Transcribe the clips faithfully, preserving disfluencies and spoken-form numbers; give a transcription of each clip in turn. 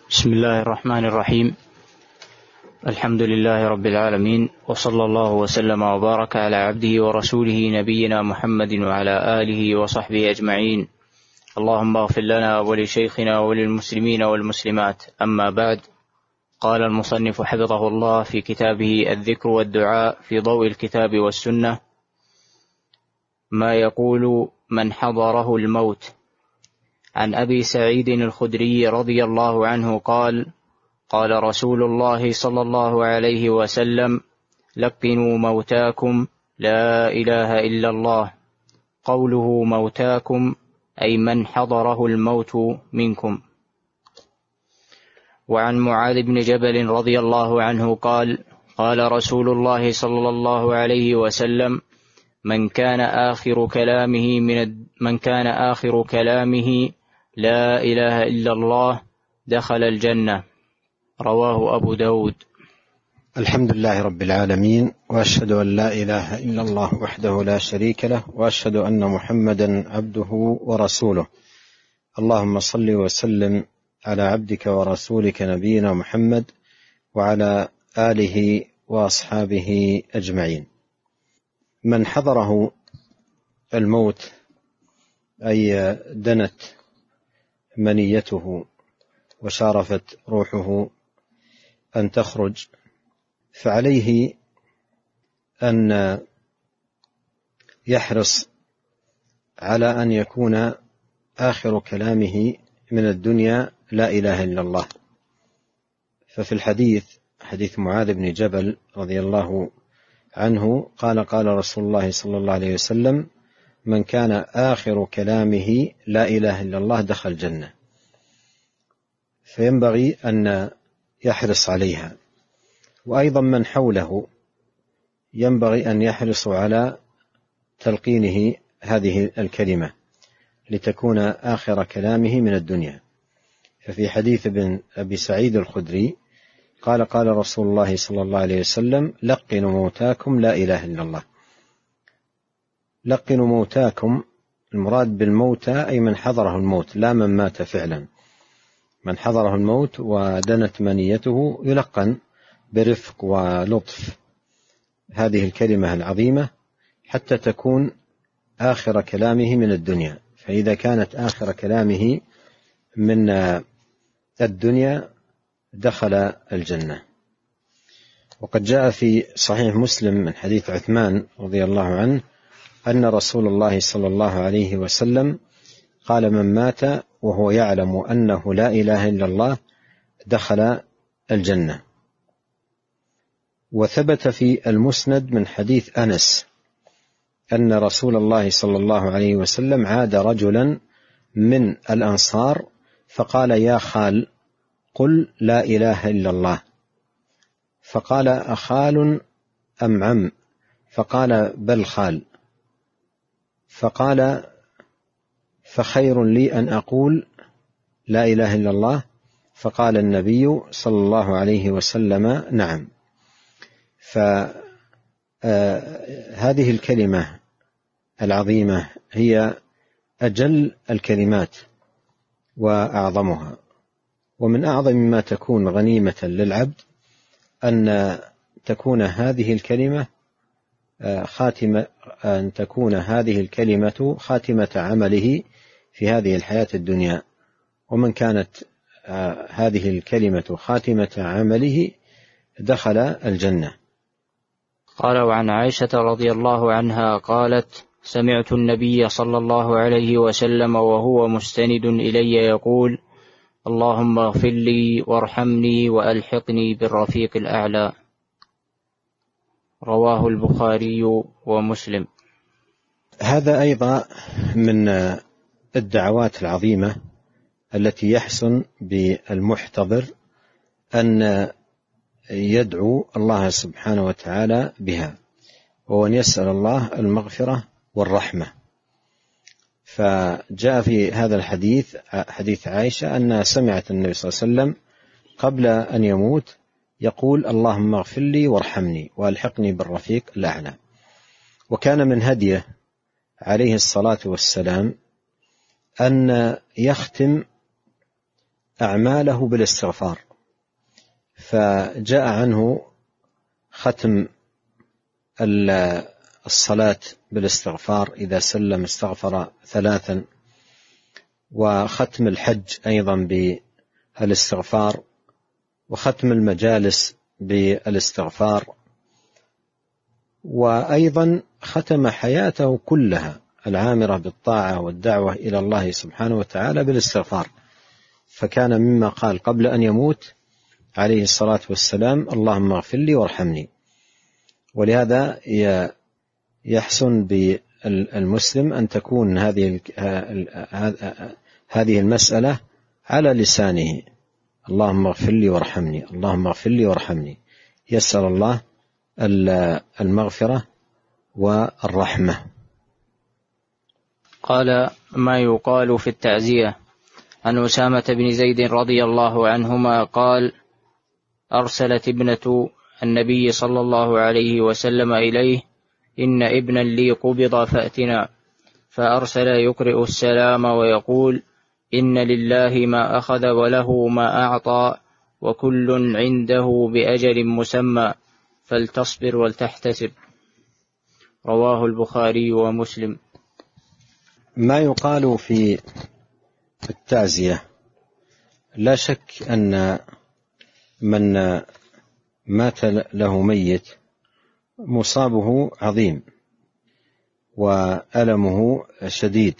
بسم الله الرحمن الرحيم. الحمد لله رب العالمين، وصلى الله وسلم وبارك على عبده ورسوله نبينا محمد وعلى آله وصحبه أجمعين. اللهم اغفر لنا ولشيخنا وللمسلمين والمسلمات. أما بعد، قال المصنف حفظه الله في كتابه الذكر والدعاء في ضوء الكتاب والسنة: ما يقول من حضره الموت. عن أبي سعيد الخدري رضي الله عنه قال: قال رسول الله صلى الله عليه وسلم: لقنوا موتاكم لا إله إلا الله. قوله موتاكم أي من حضره الموت منكم. وعن معاذ بن جبل رضي الله عنه قال: قال رسول الله صلى الله عليه وسلم: من كان آخر كلامه من من كان آخر كلامه لا إله إلا الله دخل الجنة. رواه أبو داود. الحمد لله رب العالمين، وأشهد أن لا إله إلا الله وحده لا شريك له، وأشهد أن محمدا عبده ورسوله. اللهم صل وسلم على عبدك ورسولك نبينا محمد وعلى آله وأصحابه أجمعين. من حضره الموت أي دنت منيته وشارفت روحه أن تخرج، فعليه أن يحرص على أن يكون آخر كلامه من الدنيا لا إله إلا الله. ففي الحديث حديث معاذ بن جبل رضي الله عنه قال: قال رسول الله صلى الله عليه وسلم: من كان آخر كلامه لا إله إلا الله دخل الجنة. فينبغي أن يحرص عليها. وأيضا من حوله ينبغي أن يحرصوا على تلقينه هذه الكلمة لتكون آخر كلامه من الدنيا. ففي حديث ابن أبي سعيد الخدري قال: قال رسول الله صلى الله عليه وسلم: لقنوا موتاكم لا إله إلا الله. لقنوا موتاكم، المراد بالموتى أي من حضره الموت، لا من مات فعلا. من حضره الموت ودنت منيته يلقن برفق ولطف هذه الكلمة العظيمة حتى تكون آخر كلامه من الدنيا. فإذا كانت آخر كلامه من الدنيا دخل الجنة. وقد جاء في صحيح مسلم من حديث عثمان رضي الله عنه أن رسول الله صلى الله عليه وسلم قال: من مات وهو يعلم أنه لا إله إلا الله دخل الجنة. وثبت في المسند من حديث أنس أن رسول الله صلى الله عليه وسلم عاد رجلا من الأنصار فقال: يا خال قل لا إله إلا الله. فقال: أخال أم عم؟ فقال: بل خال. فقال: فخير لي أن أقول لا إله إلا الله؟ فقال النبي صلى الله عليه وسلم: نعم. فهذه الكلمة العظيمة هي أجل الكلمات وأعظمها. ومن أعظم ما تكون غنيمة للعبد أن تكون هذه الكلمة خاتمة أن تكون هذه الكلمة خاتمة عمله في هذه الحياة الدنيا. ومن كانت هذه الكلمة خاتمة عمله دخل الجنة. قال: وعن عائشة رضي الله عنها قالت: سمعت النبي صلى الله عليه وسلم وهو مستند إلي يقول: اللهم اغفر لي وارحمني وألحقني بالرفيق الأعلى. رواه البخاري ومسلم. هذا أيضا من الدعوات العظيمة التي يحسن بالمحتضر أن يدعو الله سبحانه وتعالى بها، وأن يسأل الله المغفرة والرحمة. فجاء في هذا الحديث حديث عائشة أنها سمعت النبي صلى الله عليه وسلم قبل أن يموت يقول: اللهم اغفر لي وارحمني وألحقني بالرفيق الأعلى. وكان من هديه عليه الصلاة والسلام أن يختم أعماله بالاستغفار، فجاء عنه ختم الصلاة بالاستغفار، إذا سلم استغفر ثلاثا، وختم الحج أيضا بالاستغفار، وختم المجالس بالاستغفار، وأيضا ختم حياته كلها العامرة بالطاعة والدعوة إلى الله سبحانه وتعالى بالاستغفار، فكان مما قال قبل أن يموت عليه الصلاة والسلام: اللهم اغفر لي وارحمني. ولهذا يحسن بالمسلم أن تكون هذه هذه المسألة على لسانه: اللهم اغفر لي وارحمني، اللهم اغفر لي وارحمني، يسأل الله المغفرة والرحمة. قال: ما يقال في التعزية. عن أسامة بن زيد رضي الله عنهما قال: أرسلت ابنة النبي صلى الله عليه وسلم إليه: إن ابنا لي قبض فأتنا. فأرسل يقرئ السلام ويقول: إن لله ما أخذ وله ما أعطى وكل عنده بأجل مسمى فلتصبر ولتحتسب. رواه البخاري ومسلم. ما يقال في التعزية: لا شك أن من مات له ميت مصابه عظيم وألمه شديد،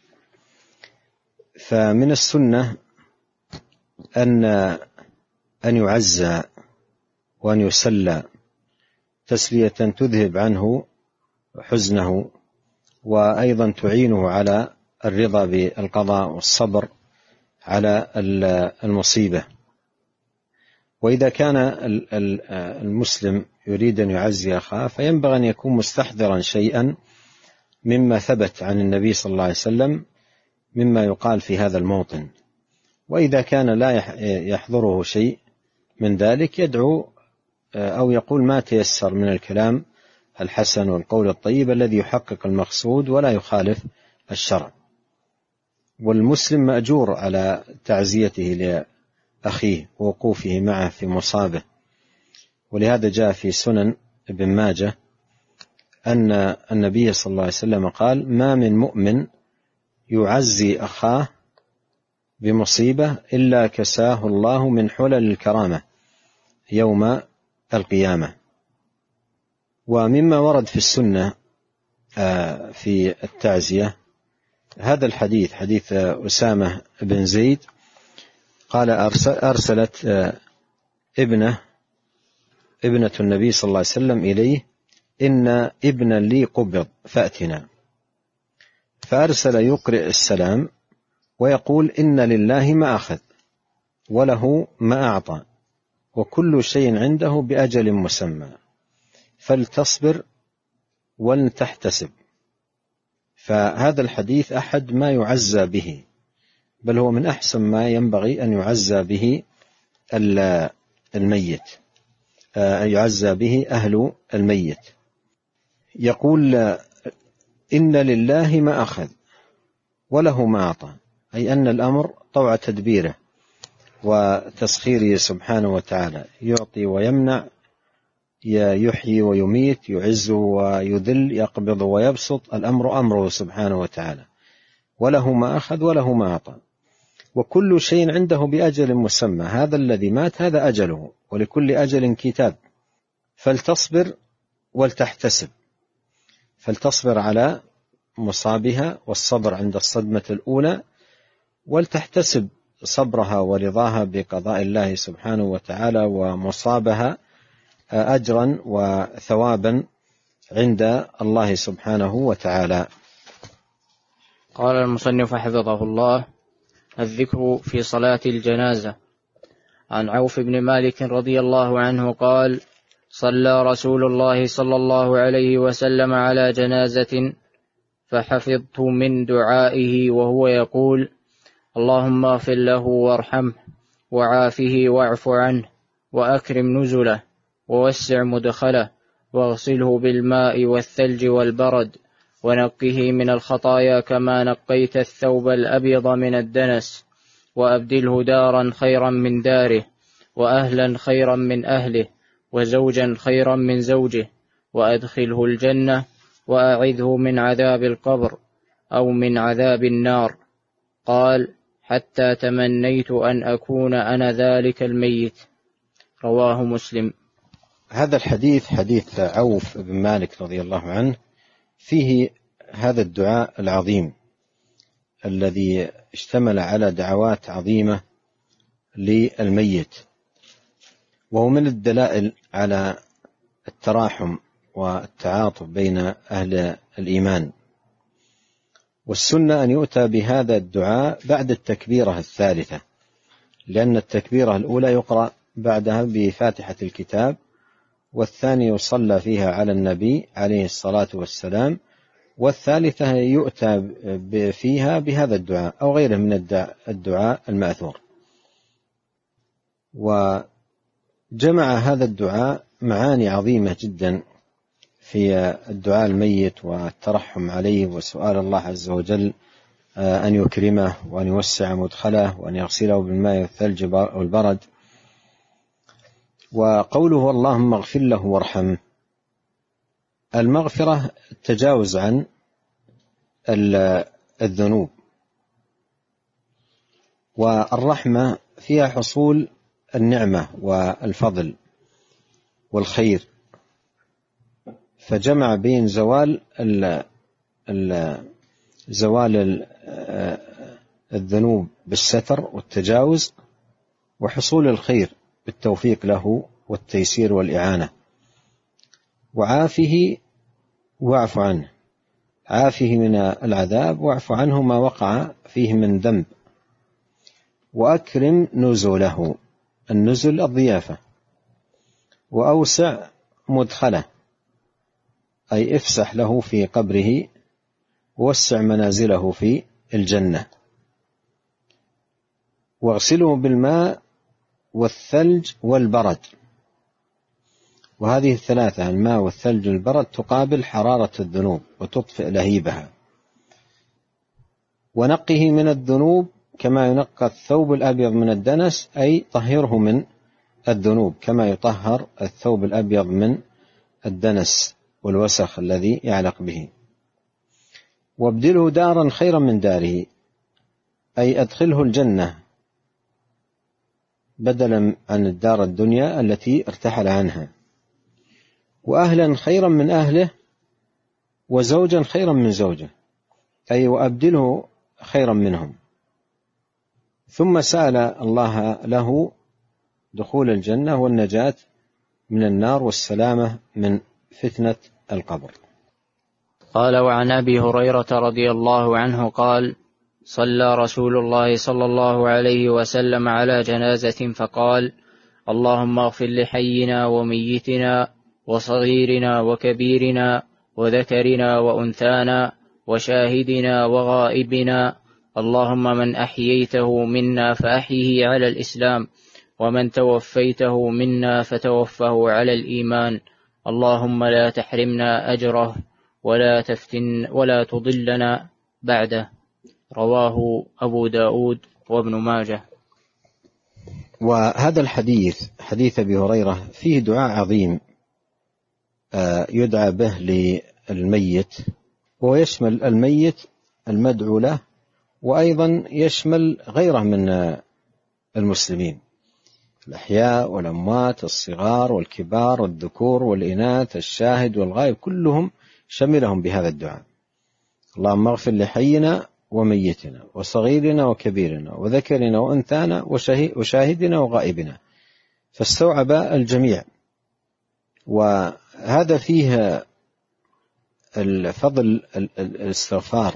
فمن السنة أن أن يعزى وأن يسلى تسلية تذهب عنه حزنه، وأيضا تعينه على الرضا بالقضاء والصبر على المصيبة. وإذا كان المسلم يريد أن يعزي أخاه فينبغي أن يكون مستحضرا شيئا مما ثبت عن النبي صلى الله عليه وسلم مما يقال في هذا الموطن. وإذا كان لا يحضره شيء من ذلك يدعو أو يقول ما تيسر من الكلام الحسن والقول الطيب الذي يحقق المقصود ولا يخالف الشرع. والمسلم مأجور على تعزيته لأخيه ووقوفه معه في مصابه. ولهذا جاء في سنن ابن ماجه أن النبي صلى الله عليه وسلم قال: ما من مؤمن يعزي أخاه بمصيبة إلا كساه الله من حلل الكرامة يوم القيامة. ومما ورد في السنة في التعزية هذا الحديث، حديث أسامة بن زيد قال: أرسلت ابنه ابنة النبي صلى الله عليه وسلم إليه: إن ابنا لي قبض فأتنا. فأرسل يقرئ السلام ويقول: إن لله ما أخذ وله ما أعطى وكل شيء عنده بأجل مسمى فلتصبر ولتحتسب. فهذا الحديث أحد ما يعزى به، بل هو من أحسن ما ينبغي أن يعزى به الميت، يعزى به أهل الميت. يقول: إن لله ما أخذ وله ما أعطى، أي أن الأمر طوع تدبيره وتسخيره سبحانه وتعالى، يعطي ويمنع، يحيي ويميت، يعز ويذل، يقبض ويبسط، الأمر أمره سبحانه وتعالى. وله ما أخذ وله ما أعطى وكل شيء عنده بأجل مسمى. هذا الذي مات هذا أجله، ولكل أجل كتاب. فلتصبر ولتحتسب، فلتصبر على مصابها والصبر عند الصدمة الأولى، ولتحتسب صبرها ورضاها بقضاء الله سبحانه وتعالى ومصابها أجرا وثوابا عند الله سبحانه وتعالى. قال المصنف حفظه الله: الذكر في صلاة الجنازة. عن عوف بن مالك رضي الله عنه قال: صلى رسول الله صلى الله عليه وسلم على جنازة فحفظت من دعائه وهو يقول: اللهم اغفر له وارحمه وعافه واعف عنه وأكرم نزله ووسع مدخله واغسله بالماء والثلج والبرد ونقه من الخطايا كما نقيت الثوب الأبيض من الدنس وأبدله دارا خيرا من داره، وأهلا خيرا من أهله، وزوجا خيرا من زوجه، وأدخله الجنة، وأعذه من عذاب القبر أو من عذاب النار. قال: حتى تمنيت أن أكون أنا ذلك الميت. رواه مسلم. هذا الحديث حديث عوف بن مالك رضي الله عنه، فيه هذا الدعاء العظيم الذي اشتمل على دعوات عظيمة للميت، وهو من الدلائل على التراحم والتعاطف بين أهل الإيمان. والسنة أن يؤتى بهذا الدعاء بعد التكبيرة الثالثة، لأن التكبيرة الأولى يقرأ بعدها بفاتحة الكتاب، والثانية يصلى فيها على النبي عليه الصلاة والسلام، والثالثة يؤتى فيها بهذا الدعاء أو غيره من الدعاء المأثور. وجمع هذا الدعاء معاني عظيمة جدا في الدعاء الميت والترحم عليه وسؤال الله عز وجل أن يكرمه وأن يوسع مدخله وأن يغسله بالماء والثلج والبرد. وقوله اللهم اغفر له وارحمه، المغفرة التجاوز عن الذنوب، والرحمة فيها حصول النعمة والفضل والخير، فجمع بين زوال ال ال زوال الذنوب بالستر والتجاوز، وحصول الخير بالتوفيق له والتيسير والإعانة. وعافه واعف عنه، عافه من العذاب واعف عنه ما وقع فيه من ذنب، وأكرم نزله، النزل الضيافة، وأوسع مدخله أي افسح له في قبره ووسع منازله في الجنة، واغسله بالماء والثلج والبرد. وهذه الثلاثة الماء والثلج والبرد تقابل حرارة الذنوب وتطفئ لهيبها. ونقه من الذنوب كما ينقى الثوب الأبيض من الدنس، أي طهره من الذنوب كما يطهر الثوب الأبيض من الدنس والوسخ الذي يعلق به. وابدله دارا خيرا من داره، أي أدخله الجنة بدلا عن الدار الدنيا التي ارتحل عنها. وأهلا خيرا من أهله، وزوجا خيرا من زوجه، أي وأبدله خيرا منهم. ثم سأل الله له دخول الجنة والنجاة من النار والسلامة من فتنة القبر. قال: وعن أبي هريرة رضي الله عنه قال: صلى رسول الله صلى الله عليه وسلم على جنازة فقال: اللهم اغفر لحينا وميتنا وصغيرنا وكبيرنا وذكرنا وأنثانا وشاهدنا وغائبنا، اللهم من أحييته منا فأحيه على الإسلام، ومن توفيته منا فتوفه على الإيمان، اللهم لا تحرمنا أجره ولا تفتن ولا تضلنا بعده. رواه أبو داود وابن ماجه. وهذا الحديث حديث أبي هريرة فيه دعاء عظيم يدعى به للميت، ويشمل الميت المدعو له، وأيضا يشمل غيره من المسلمين، الأحياء والأموات، الصغار والكبار والذكور والإناث، الشاهد والغائب، كلهم شملهم بهذا الدعاء. اللهم اغفر لحينا وميتنا وصغيرنا وكبيرنا وذكرنا وأنثانا وشاهدنا وغائبنا، فاستوعب الجميع. وهذا فيه الفضل الاستغفار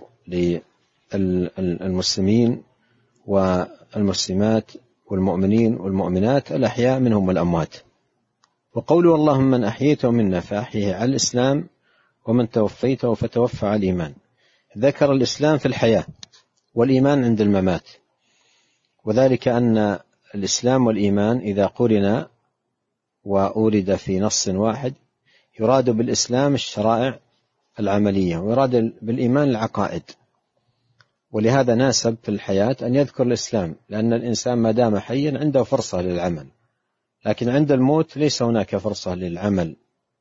للمسلمين والمسلمات والمؤمنين والمؤمنات الأحياء منهم والأموات. وقوله اللهم من أحييته منا فأحيه على الإسلام، ومن توفيته فتوفى على الإيمان، ذكر الإسلام في الحياة والإيمان عند الممات، وذلك أن الإسلام والإيمان إذا قرنا وأورد في نص واحد يراد بالإسلام الشرائع العملية، ويراد بالإيمان العقائد. ولهذا ناسب في الحياة أن يذكر الإسلام، لأن الإنسان ما دام حيا عنده فرصة للعمل، لكن عند الموت ليس هناك فرصة للعمل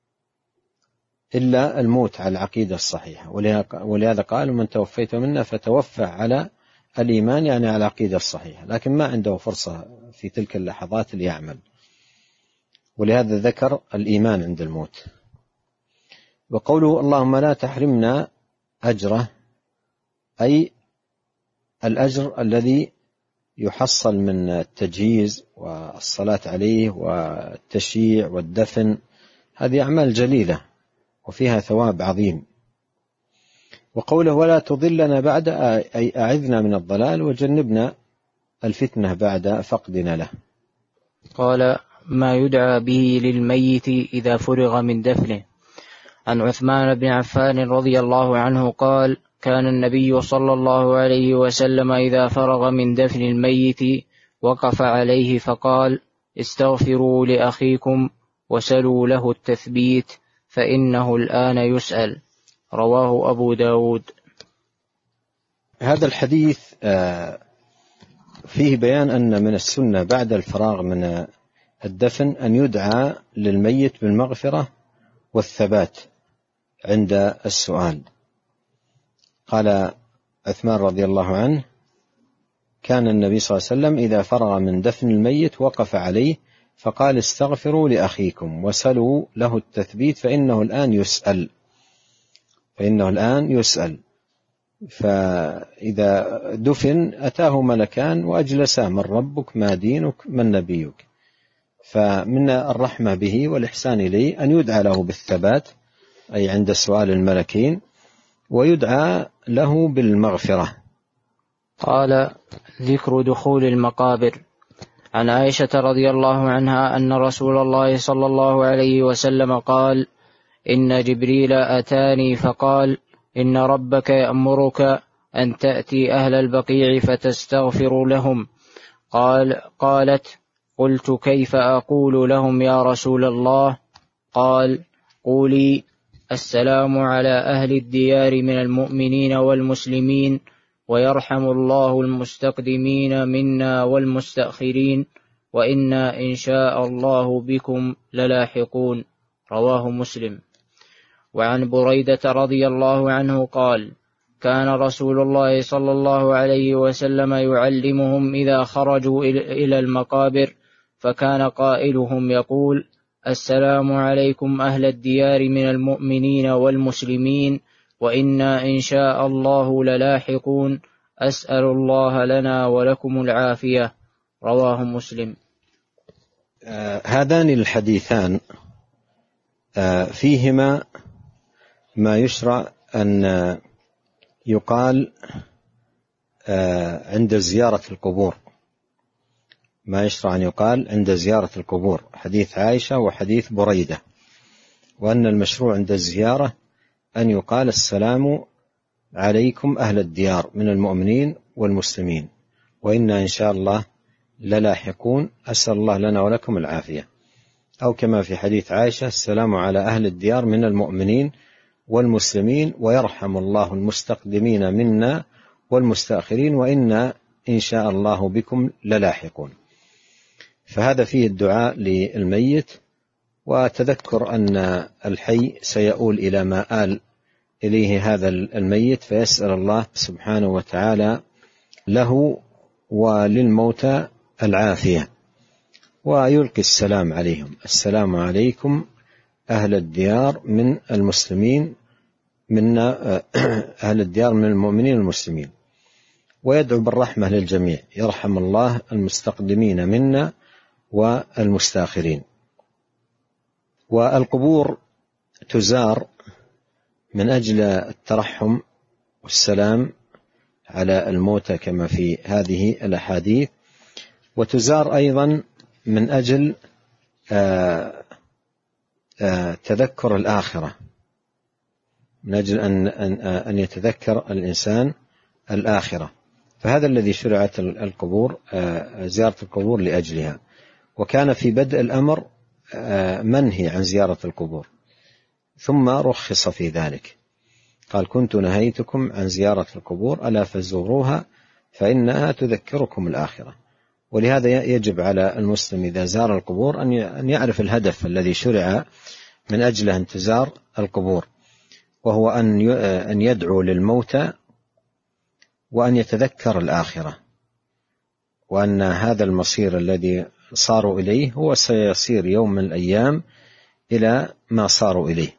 إلا الموت على العقيدة الصحيحة. ولهذا قال: من توفيت منا فتوفى على الإيمان، يعني على العقيدة الصحيحة، لكن ما عنده فرصة في تلك اللحظات ليعمل، ولهذا ذكر الإيمان عند الموت. وقوله: اللهم لا تحرمنا أجره، أي الأجر الذي يحصل من التجهيز والصلاة عليه والتشييع والدفن، هذه أعمال جليلة وفيها ثواب عظيم. وقوله: ولا تضلنا بعد، أي أعذنا من الضلال وجنبنا الفتنة بعد فقدنا له. قال: ما يدعى به للميت إذا فرغ من دفنه. عن عثمان بن عفان رضي الله عنه قال: كان النبي صلى الله عليه وسلم إذا فرغ من دفن الميت وقف عليه فقال: استغفروا لأخيكم وسلوا له التثبيت فإنه الآن يسأل. رواه أبو داود. هذا الحديث فيه بيان أن من السنة بعد الفراغ من الدفن أن يدعى للميت بالمغفرة والثبات عند السؤال. قال عثمان رضي الله عنه: كان النبي صلى الله عليه وسلم إذا فرغ من دفن الميت وقف عليه فقال: استغفروا لأخيكم وسلوا له التثبيت فإنه الآن يسأل فإنه الآن يسأل فإذا دفن أتاه ملكان وأجلساه: من ربك، ما دينك، من نبيك. فمن الرحمة به والإحسان إليه أن يدعى له بالثبات، أي عند سؤال الملكين، ويدعى له بالمغفرة. قال: ذكر دخول المقابر. عن عائشة رضي الله عنها أن رسول الله صلى الله عليه وسلم قال: إن جبريل أتاني فقال: إن ربك يأمرك أن تأتي أهل البقيع فتستغفر لهم. قال قالت: قلت: كيف أقول لهم يا رسول الله؟ قال: قولي: السلام على أهل الديار من المؤمنين والمسلمين، ويرحم الله المستقدمين منا والمستأخرين، وإنا إن شاء الله بكم للاحقون. رواه مسلم. وعن بريدة رضي الله عنه قال: كان رسول الله صلى الله عليه وسلم يعلمهم إذا خرجوا إلى المقابر، فكان قائلهم يقول: السلام عليكم أهل الديار من المؤمنين والمسلمين، وإنا إن شاء الله للاحقون، أسأل الله لنا ولكم العافية. رواه مسلم. آه هذان الحديثان آه فيهما ما يشرع أن يقال آه عند زيارة القبور، ما يشرع أن يقال عند زيارة القبور، حديث عائشة وحديث بريدة. وأن المشروع عند الزيارة أن يقال: السلام عليكم أهل الديار من المؤمنين والمسلمين، وإنا إن شاء الله للاحقون، أسأل الله لنا ولكم العافية. أو كما في حديث عائشة: السلام على أهل الديار من المؤمنين والمسلمين، ويرحم الله المستقدمين منا والمستأخرين، وإنا إن شاء الله بكم للاحقون. فهذا فيه الدعاء للميت، وتذكر أن الحي سيؤول إلى ما آل إليه هذا الميت، فيسأل الله سبحانه وتعالى له وللموتى العافية، ويلقي السلام عليهم: السلام عليكم أهل الديار من المسلمين منا أهل الديار من المؤمنين المسلمين، ويدعو بالرحمة للجميع: يرحم الله المستقدمين منا والمستاخرين. والقبور تزار من أجل الترحم والسلام على الموتى كما في هذه الأحاديث، وتزار أيضا من أجل آآ آآ تذكر الآخرة، من أجل أن, أن, أن يتذكر الإنسان الآخرة. فهذا الذي شرعت القبور، زيارة القبور لأجلها. وكان في بدء الأمر منهي عن زيارة القبور، ثم رخص في ذلك. قال كنت نهيتكم عن زيارة القبور ألا فزوروها فإنها تذكركم الآخرة. ولهذا يجب على المسلم إذا زار القبور أن يعرف الهدف الذي شرع من أجله أن تزار القبور، وهو أن يدعو للموتى وأن يتذكر الآخرة، وأن هذا المصير الذي صاروا إليه هو سيصير يوم من الأيام إلى ما صاروا إليه.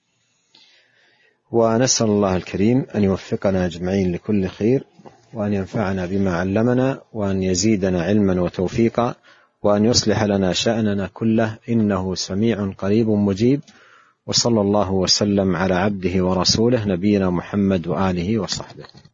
ونسأل الله الكريم أن يوفقنا أجمعين لكل خير، وأن ينفعنا بما علمنا، وأن يزيدنا علما وتوفيقا، وأن يصلح لنا شأننا كله، إنه سميع قريب مجيب. وصلى الله وسلم على عبده ورسوله نبينا محمد وآله وصحبه.